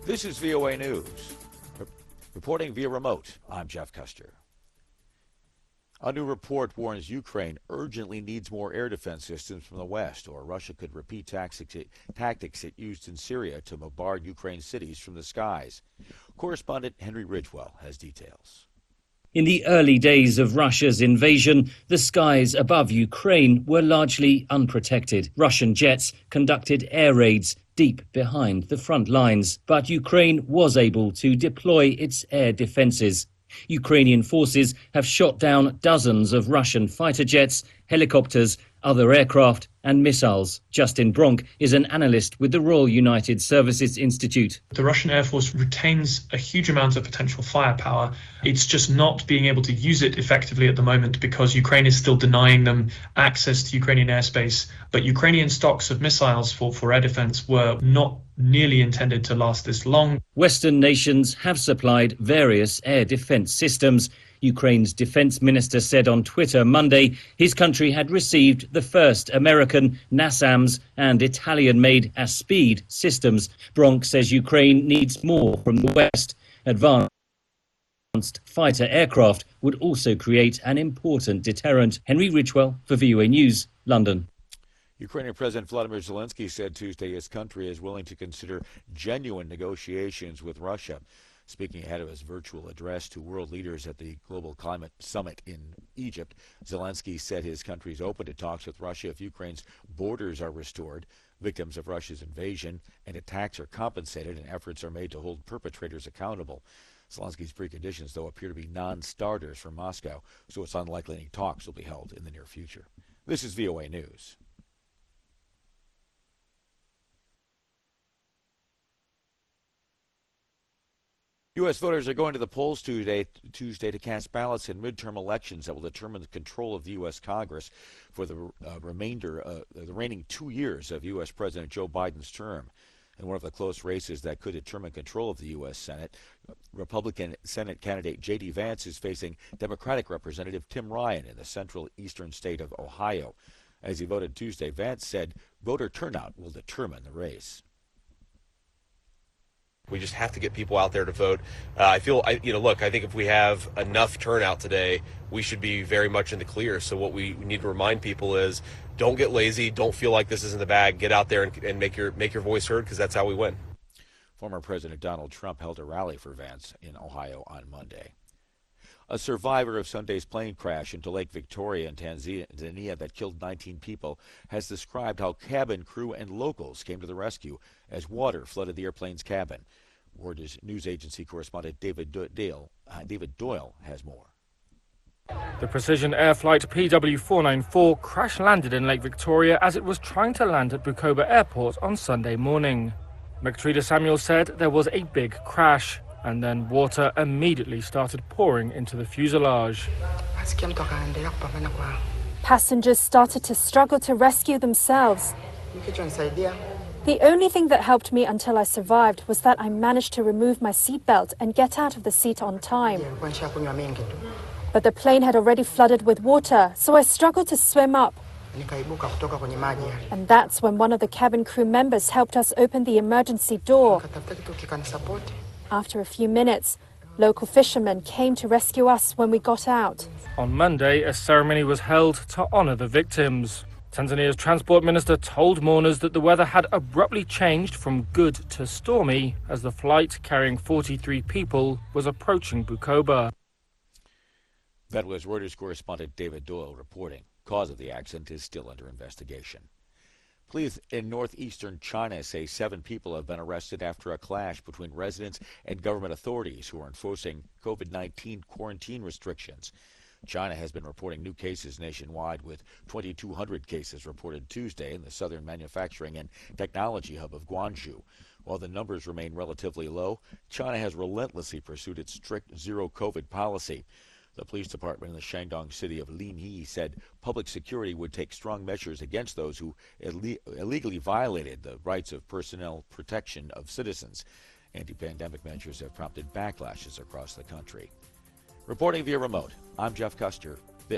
This is VOA News. Reporting via remote, I'm Jeff Custer. A new report warns Ukraine urgently needs more air defense systems from the West, or Russia could repeat tactics it used in Syria to bombard Ukraine cities from the skies. Correspondent Henry Ridgwell has details. In the early days of Russia's invasion, the skies above Ukraine were largely unprotected. Russian jets conducted air raids deep behind the front lines, but Ukraine was able to deploy its air defenses. Ukrainian forces have shot down dozens of Russian fighter jets, helicopters, other aircraft and missiles. Justin Bronk is an analyst with the Royal United Services Institute. The Russian Air Force retains a huge amount of potential firepower. It's just not being able to use it effectively at the moment because Ukraine is still denying them access to Ukrainian airspace. But Ukrainian stocks of missiles for air defense were not nearly intended to last this long. Western nations have supplied various air defense systems. Ukraine's defense minister said on Twitter Monday his country had received the first American NASAMS and Italian-made Aspide systems. Bronk says Ukraine needs more from the West. Advanced fighter aircraft would also create an important deterrent. Henry Ridgwell for VOA News, London. Ukrainian President Vladimir Zelensky said Tuesday his country is willing to consider genuine negotiations with Russia. Speaking ahead of his virtual address to world leaders at the Global Climate Summit in Egypt, Zelensky said his country is open to talks with Russia if Ukraine's borders are restored, victims of Russia's invasion and attacks are compensated, and efforts are made to hold perpetrators accountable. Zelensky's preconditions, though, appear to be non-starters for Moscow, so it's unlikely any talks will be held in the near future. This is VOA News. U.S. voters are going to the polls Tuesday to cast ballots in midterm elections that will determine the control of the U.S. Congress for the remaining 2 years of U.S. President Joe Biden's term. In one of the close races that could determine control of the U.S. Senate, Republican Senate candidate J.D. Vance is facing Democratic Representative Tim Ryan in the central eastern state of Ohio. As he voted Tuesday, Vance said voter turnout will determine the race. We just have to get people out there to vote. I think if we have enough turnout today, we should be very much in the clear. So what we need to remind people is don't get lazy. Don't feel like this is in the bag. Get out there and make your voice heard, because that's how we win. Former President Donald Trump held a rally for Vance in Ohio on Monday. A survivor of Sunday's plane crash into Lake Victoria in Tanzania that killed 19 people has described how cabin crew and locals came to the rescue as water flooded the airplane's cabin. Reuters news agency correspondent David Doyle has more. The Precision Air Flight PW494 crash-landed in Lake Victoria as it was trying to land at Bukoba Airport on Sunday morning. McTreader Samuel said there was a big crash, and then water immediately started pouring into the fuselage. Passengers started to struggle to rescue themselves. The only thing that helped me until I survived was that I managed to remove my seatbelt and get out of the seat on time. But the plane had already flooded with water, so I struggled to swim up. And that's when one of the cabin crew members helped us open the emergency door. After a few minutes, local fishermen came to rescue us when we got out. On Monday, a ceremony was held to honor the victims. Tanzania's transport minister told mourners that the weather had abruptly changed from good to stormy as the flight carrying 43 people was approaching Bukoba. That was Reuters correspondent David Doyle reporting. Cause of the accident is still under investigation. Police in northeastern China say 7 people have been arrested after a clash between residents and government authorities who are enforcing COVID-19 quarantine restrictions. China has been reporting new cases nationwide, with 2,200 cases reported Tuesday in the southern manufacturing and technology hub of Guangzhou. While the numbers remain relatively low, China has relentlessly pursued its strict zero-COVID policy. The police department in the Shandong city of Linyi said public security would take strong measures against those who illegally violated the rights of personnel protection of citizens. Anti-pandemic measures have prompted backlashes across the country. Reporting via remote, I'm Jeff Custer.